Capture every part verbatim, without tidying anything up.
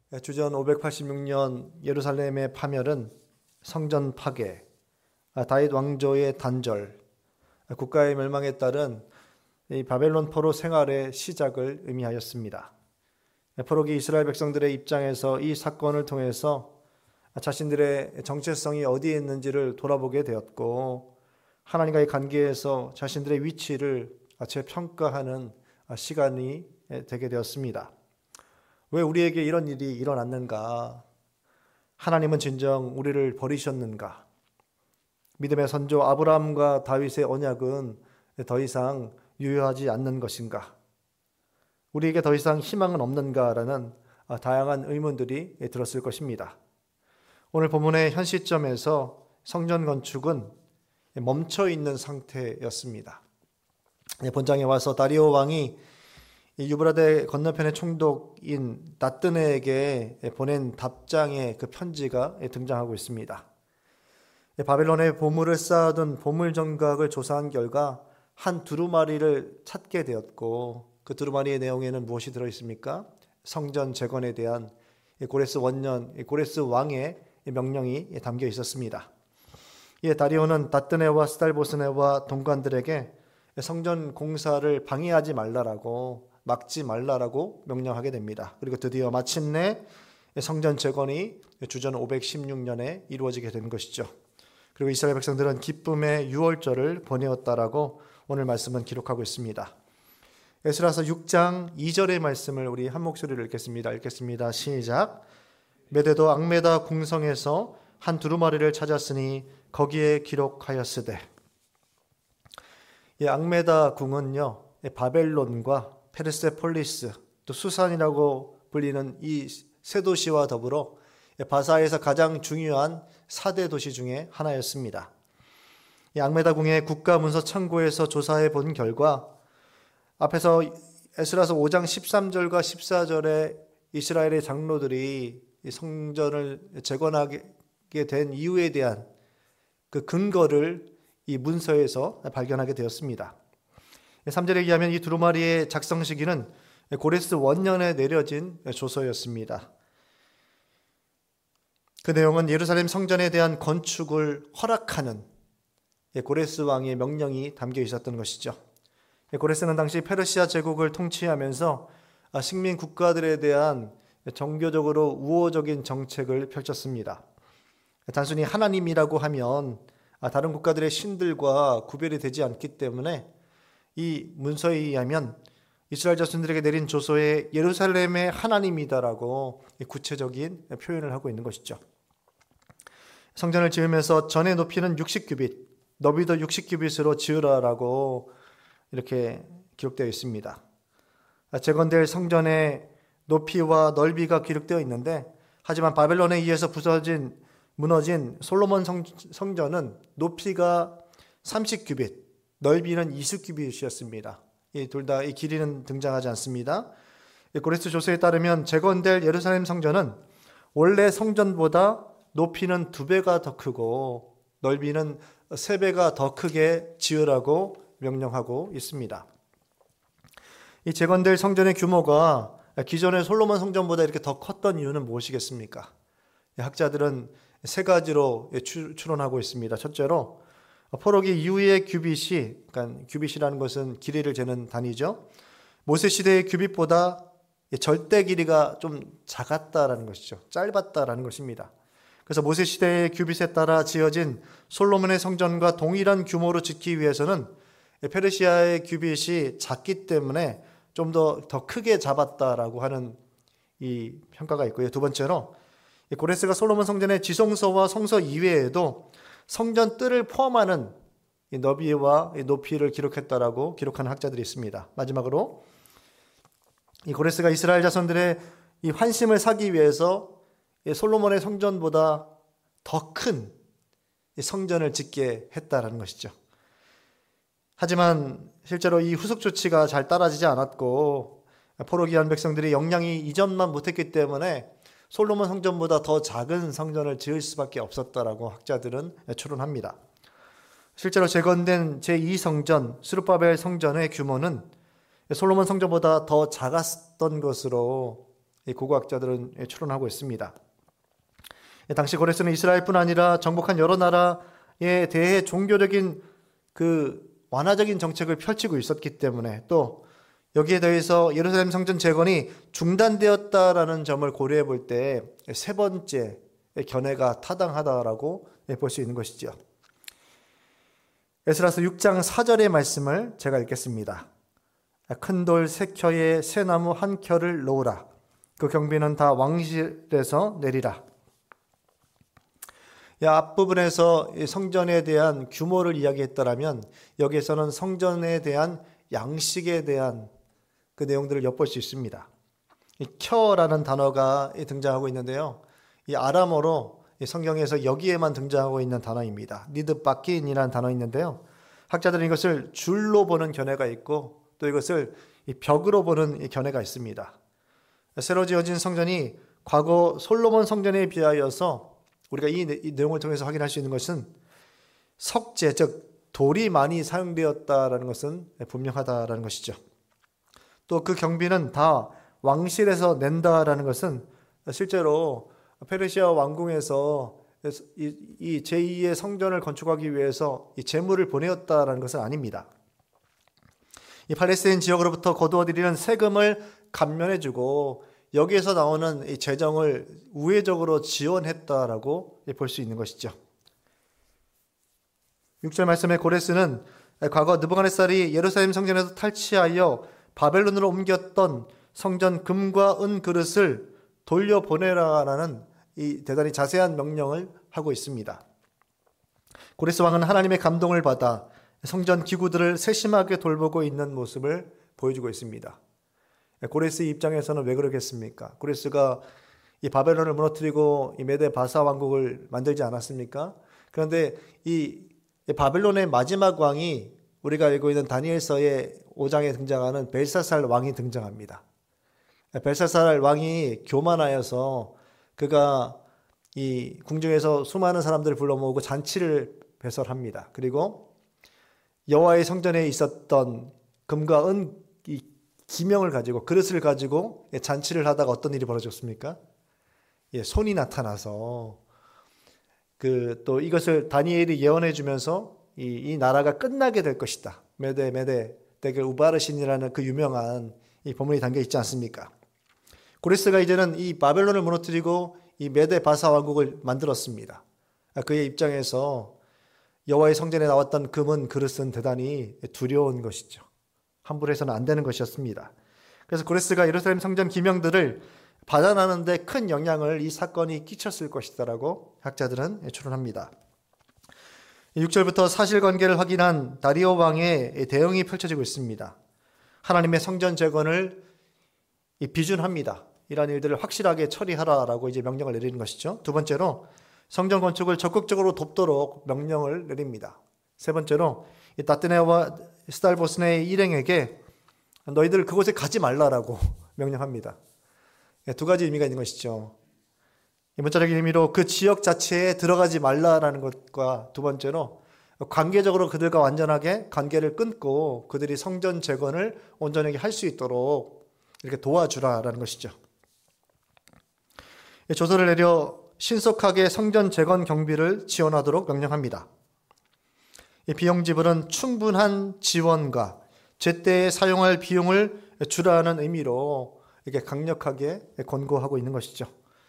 주전 오백팔십육 년 예루살렘의 파멸은 성전 파괴, 다윗 왕조의 단절, 국가의 멸망에 따른 이 바벨론 포로 생활의 시작을 의미하였습니다. 포로기 이스라엘 백성들의 입장에서 이 사건을 통해서 자신들의 정체성이 어디에 있는지를 돌아보게 되었고, 하나님과의 관계에서 자신들의 위치를 재평가하는 시간이 되게 되었습니다. 왜 우리에게 이런 일이 일어났는가? 하나님은 진정 우리를 버리셨는가? 믿음의 선조 아브라함과 다윗의 언약은 더 이상 유효하지 않는 것인가? 우리에게 더 이상 희망은 없는가라는 다양한 의문들이 들었을 것입니다. 오늘 본문의 현 시점에서 성전 건축은 멈춰 있는 상태였습니다. 본장에 와서 다리오 왕이 유브라데 건너편의 총독인 나뜨네에게 보낸 답장의 그 편지가 등장하고 있습니다. 바벨론의 보물을 쌓아둔 보물 정각을 조사한 결과 한 두루마리를 찾게 되었고, 그 두루마리의 내용에는 무엇이 들어있습니까? 성전 재건에 대한 고레스 원년, 고레스 왕의 명령이 담겨 있었습니다. 이에 다리오는 나뜨네와 스달보스네와 동관들에게 성전 공사를 방해하지 말라라고, 막지 말라라고 명령하게 됩니다. 그리고 드디어 마침내 성전 재건이 주전 오백십육 년에 이루어지게 된 것이죠. 그리고 이스라엘 백성들은 기쁨의 유월절을 보내었다라고 오늘 말씀은 기록하고 있습니다. 에스라서 육 장 이 절의 말씀을 우리 한 목소리로 읽겠습니다. 읽겠습니다. 시작. 메대도 앙메다 궁성에서 한 두루마리를 찾았으니 거기에 기록하였으되. 이 앙메다 궁은요, 바벨론과 페르세폴리스, 또 수산이라고 불리는 이 세 도시와 더불어 바사에서 가장 중요한 사 대 도시 중에 하나였습니다. 이 앙메다 궁의 국가문서 창고에서 조사해 본 결과, 앞에서 에스라서 오 장 십삼 절과 십사 절에 이스라엘의 장로들이 성전을 재건하게 된 이유에 대한 그 근거를 이 문서에서 발견하게 되었습니다. 삼 절에 의하면 이 두루마리의 작성 시기는 고레스 원년에 내려진 조서였습니다. 그 내용은 예루살렘 성전에 대한 건축을 허락하는 고레스 왕의 명령이 담겨 있었던 것이죠. 고레스는 당시 페르시아 제국을 통치하면서 식민 국가들에 대한 종교적으로 우호적인 정책을 펼쳤습니다. 단순히 하나님이라고 하면 다른 국가들의 신들과 구별이 되지 않기 때문에 이 문서에 의하면 이스라엘 자손들에게 내린 조서에 예루살렘의 하나님이다라고 구체적인 표현을 하고 있는 것이죠. 성전을 지으면서 전의 높이는 육십 규빗, 너비도 육십 규빗으로 지으라라고 이렇게 기록되어 있습니다. 재건될 성전의 높이와 넓이가 기록되어 있는데, 하지만 바벨론에 의해서 부서진 무너진 솔로몬 성, 성전은 높이가 삼십 규빗, 넓이는 이십 규빗이었습니다. 이 둘 다 이 길이는 등장하지 않습니다. 고레스 조서에 따르면 재건될 예루살렘 성전은 원래 성전보다 높이는 두 배가 더 크고 넓이는 세 배가 더 크게 지으라고 명령하고 있습니다. 이 재건될 성전의 규모가 기존의 솔로몬 성전보다 이렇게 더 컸던 이유는 무엇이겠습니까? 학자들은 세 가지로 추론하고 있습니다. 첫째로 포로기 이후의 규빗이, 그러니까 규빗이라는 것은 길이를 재는 단위죠. 모세 시대의 규빗보다 절대 길이가 좀 작았다라는 것이죠. 짧았다라는 것입니다. 그래서 모세 시대의 규빗에 따라 지어진 솔로몬의 성전과 동일한 규모로 짓기 위해서는 페르시아의 규빗이 작기 때문에 좀 더 더 크게 잡았다라고 하는 이 평가가 있고요. 두 번째로 고레스가 솔로몬 성전의 지성소와 성서 이외에도 성전 뜰을 포함하는 이 너비와 이 높이를 기록했다라고 기록하는 학자들이 있습니다. 마지막으로 이 고레스가 이스라엘 자손들의 이 환심을 사기 위해서 이 솔로몬의 성전보다 더 큰 성전을 짓게 했다라는 것이죠. 하지만 실제로 이 후속 조치가 잘 따라지지 않았고, 포로기한 백성들이 역량이 이전만 못했기 때문에 솔로몬 성전보다 더 작은 성전을 지을 수밖에 없었다라고 학자들은 추론합니다. 실제로 재건된 제이 성전, 스룹바벨 성전의 규모는 솔로몬 성전보다 더 작았던 것으로 고고학자들은 추론하고 있습니다. 당시 고레스는 이스라엘뿐 아니라 정복한 여러 나라에 대해 종교적인 그 완화적인 정책을 펼치고 있었기 때문에, 또 여기에 더해서 예루살렘 성전 재건이 중단되었다라는 점을 고려해 볼 때 세 번째 견해가 타당하다라고 볼 수 있는 것이죠. 에스라서 육 장 사 절의 말씀을 제가 읽겠습니다. 큰 돌 세 켜에 새 나무 한 켜를 놓으라. 그 경비는 다 왕실에서 내리라. 이 앞부분에서 성전에 대한 규모를 이야기했더라면, 여기에서는 성전에 대한 양식에 대한 그 내용들을 엿볼 수 있습니다. 이 켜라는 단어가 등장하고 있는데요, 이 아람어로 성경에서 여기에만 등장하고 있는 단어입니다. 니드바킨이라는 단어 있는데요, 학자들은 이것을 줄로 보는 견해가 있고 또 이것을 벽으로 보는 견해가 있습니다. 새로 지어진 성전이 과거 솔로몬 성전에 비하여서 우리가 이 내용을 통해서 확인할 수 있는 것은 석재, 즉 돌이 많이 사용되었다라는 것은 분명하다라는 것이죠. 또 그 경비는 다 왕실에서 낸다라는 것은 실제로 페르시아 왕궁에서 이 제이의 성전을 건축하기 위해서 이 재물을 보내었다라는 것은 아닙니다. 이 팔레스타인 지역으로부터 거두어들이는 세금을 감면해주고 여기에서 나오는 이 재정을 우회적으로 지원했다라고 볼 수 있는 것이죠. 육 절 말씀에 고레스는 과거 느부갓네살이 예루살렘 성전에서 탈취하여 바벨론으로 옮겼던 성전 금과 은 그릇을 돌려보내라라는 이 대단히 자세한 명령을 하고 있습니다. 고레스 왕은 하나님의 감동을 받아 성전 기구들을 세심하게 돌보고 있는 모습을 보여주고 있습니다. 고레스 입장에서는 왜 그러겠습니까? 고레스가 이 바벨론을 무너뜨리고 이 메데 바사 왕국을 만들지 않았습니까? 그런데 이 바벨론의 마지막 왕이 우리가 알고 있는 다니엘서의 오 장에 등장하는 벨사살 왕이 등장합니다. 벨사살 왕이 교만하여서 그가 이 궁중에서 수많은 사람들을 불러 모으고 잔치를 배설합니다. 그리고 여호와의 성전에 있었던 금과 은 이 기명을 가지고, 그릇을 가지고 잔치를 하다가 어떤 일이 벌어졌습니까? 예, 손이 나타나서 그 또 이것을 다니엘이 예언해 주면서 이, 이 나라가 끝나게 될 것이다. 메데 메데 데겔 우바르신이라는 그 유명한 이 본문이 담겨 있지 않습니까? 고레스가 이제는 이 바벨론을 무너뜨리고 이 메데 바사 왕국을 만들었습니다. 그의 입장에서 여호와의 성전에 나왔던 금은 그릇은 대단히 두려운 것이죠. 함부로 해서는 안 되는 것이었습니다. 그래서 고레스가 예루살렘 성전 기명들을 받아나는 데 큰 영향을 이 사건이 끼쳤을 것이다라고 학자들은 추론합니다. 육 절부터 사실관계를 확인한 다리오 왕의 대응이 펼쳐지고 있습니다. 하나님의 성전 재건을 비준합니다. 이러한 일들을 확실하게 처리하라라고 이제 명령을 내리는 것이죠. 두 번째로 성전 건축을 적극적으로 돕도록 명령을 내립니다. 세 번째로 이 다뜨네와 스달보스네의 일행에게 너희들 그곳에 가지 말라라고 명령합니다. 두 가지 의미가 있는 것이죠. 문자적인 의미로 그 지역 자체에 들어가지 말라라는 것과, 두 번째로 관계적으로 그들과 완전하게 관계를 끊고 그들이 성전 재건을 온전하게 할 수 있도록 이렇게 도와주라라는 것이죠. 조서를 내려 신속하게 성전 재건 경비를 지원하도록 명령합니다. 이 비용 지불은 충분한 지원과 제때에 사용할 비용을 주라는 의미로 이렇게 강력하게 권고하고 있는 것이죠.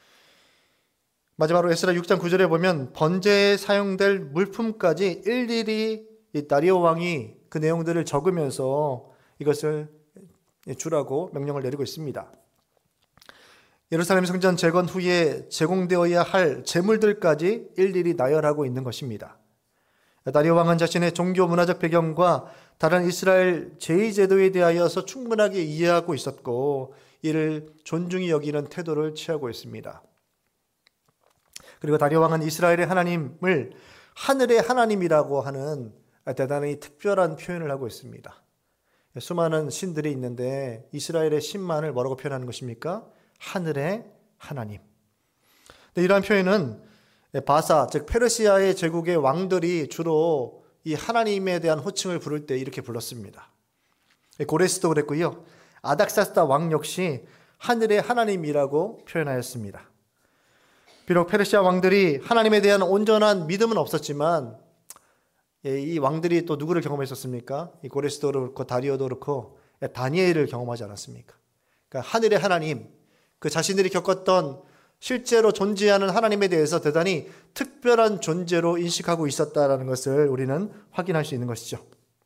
마지막으로 에스라 육 장 구 절에 보면 번제에 사용될 물품까지 일일이 이 다리오 왕이 그 내용들을 적으면서 이것을 주라고 명령을 내리고 있습니다. 예루살렘 성전 재건 후에 제공되어야 할 재물들까지 일일이 나열하고 있는 것입니다. 다리오 왕은 자신의 종교 문화적 배경과 다른 이스라엘 제의 제도에 대하여서 충분하게 이해하고 있었고 이를 존중히 여기는 태도를 취하고 있습니다. 그리고 다리오 왕은 이스라엘의 하나님을 하늘의 하나님이라고 하는 대단히 특별한 표현을 하고 있습니다. 수많은 신들이 있는데 이스라엘의 신만을 뭐라고 표현하는 것입니까? 하늘의 하나님. 이러한 표현은 바사, 즉 페르시아의 제국의 왕들이 주로 이 하나님에 대한 호칭을 부를 때 이렇게 불렀습니다. 고레스도 그랬고요. 아닥사스다 왕 역시 하늘의 하나님이라고 표현하였습니다. 비록 페르시아 왕들이 하나님에 대한 온전한 믿음은 없었지만 이 왕들이 또 누구를 경험했었습니까? 이 고레스도 그렇고 다리오도 그렇고 다니엘을 경험하지 않았습니까? 그러니까 하늘의 하나님, 그 자신들이 겪었던 실제로 존재하는 하나님에 대해서 대단히 특별한 존재로 인식하고 있었다는 것을 우리는 확인할 수 있는 것이죠.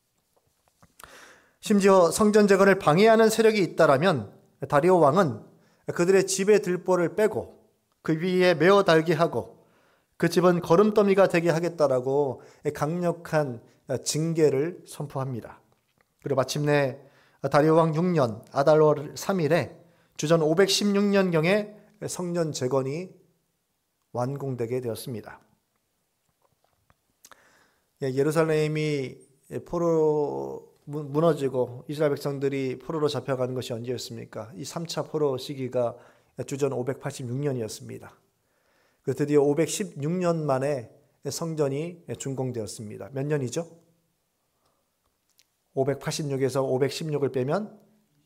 심지어 성전 재건을 방해하는 세력이 있다라면 다리오 왕은 그들의 집의 들보를 빼고 그 위에 메어 달게 하고 그 집은 거름더미가 되게 하겠다라고 강력한 징계를 선포합니다. 그리고 마침내 다리오 왕 육 년 아달월 삼 일에 주전 오백십육 년경에 성전 재건이 완공되게 되었습니다. 예루살렘이 포로로 무너지고 이스라엘 백성들이 포로로 잡혀가는 것이 언제였습니까? 이 삼 차 포로 시기가 주전 오백팔십육 년이었습니다. 그 드디어 오백십육 년 만에 성전이 준공되었습니다. 몇 년이죠? 오백팔십육에서 오백십육을 빼면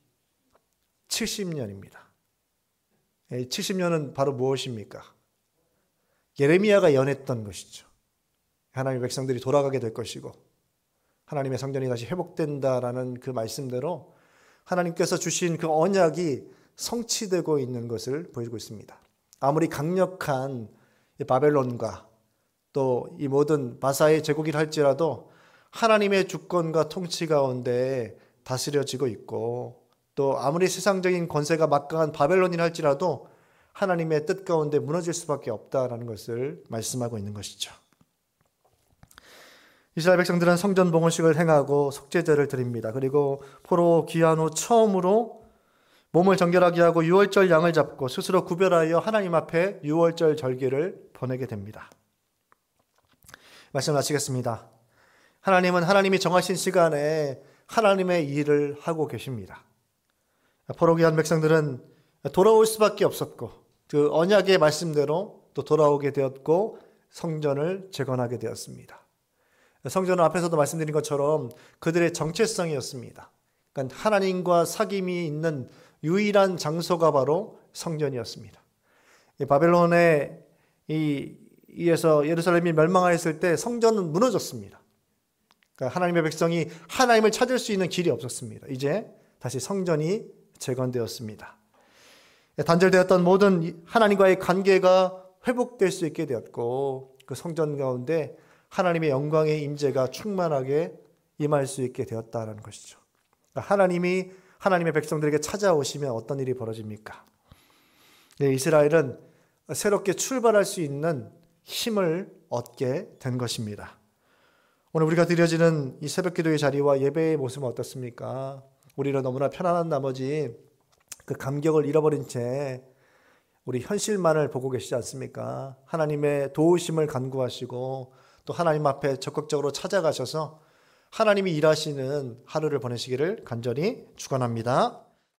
칠십 년입니다. 칠십 년은 바로 무엇입니까? 예레미야가 연했던 것이죠. 하나님의 백성들이 돌아가게 될 것이고 하나님의 성전이 다시 회복된다라는 그 말씀대로 하나님께서 주신 그 언약이 성취되고 있는 것을 보여주고 있습니다. 아무리 강력한 바벨론과 또 이 모든 바사의 제국이라 할지라도 하나님의 주권과 통치 가운데 다스려지고 있고 또 아무리 세상적인 권세가 막강한 바벨론이라 할지라도 하나님의 뜻 가운데 무너질 수밖에 없다라는 것을 말씀하고 있는 것이죠. 이스라엘 백성들은 성전 봉헌식을 행하고 속죄제를 드립니다. 그리고 포로 귀환 후 처음으로 몸을 정결하게 하고 유월절 양을 잡고 스스로 구별하여 하나님 앞에 유월절 절기를 보내게 됩니다. 말씀 마치겠습니다. 하나님은 하나님이 정하신 시간에 하나님의 일을 하고 계십니다. 포로 귀한 백성들은 돌아올 수밖에 없었고 그 언약의 말씀대로 또 돌아오게 되었고 성전을 재건하게 되었습니다. 성전은 앞에서도 말씀드린 것처럼 그들의 정체성이었습니다. 그러니까 하나님과 사귐이 있는 유일한 장소가 바로 성전이었습니다. 바벨론에 이, 이에서 예루살렘이 멸망하였을 때 성전은 무너졌습니다. 그러니까 하나님의 백성이 하나님을 찾을 수 있는 길이 없었습니다. 이제 다시 성전이 재건되었습니다. 단절되었던 모든 하나님과의 관계가 회복될 수 있게 되었고 그 성전 가운데 하나님의 영광의 임재가 충만하게 임할 수 있게 되었다는 것이죠. 하나님이 하나님의 백성들에게 찾아오시면 어떤 일이 벌어집니까? 네, 이스라엘은 새롭게 출발할 수 있는 힘을 얻게 된 것입니다. 오늘 우리가 드려지는 이 새벽기도의 자리와 예배의 모습은 어떻습니까? 우리는 너무나 편안한 나머지 그 감격을 잃어버린 채 우리 현실만을 보고 계시지 않습니까? 하나님의 도우심을 간구하시고 또 하나님 앞에 적극적으로 찾아가셔서 하나님이 일하시는 하루를 보내시기를 간절히 축원합니다.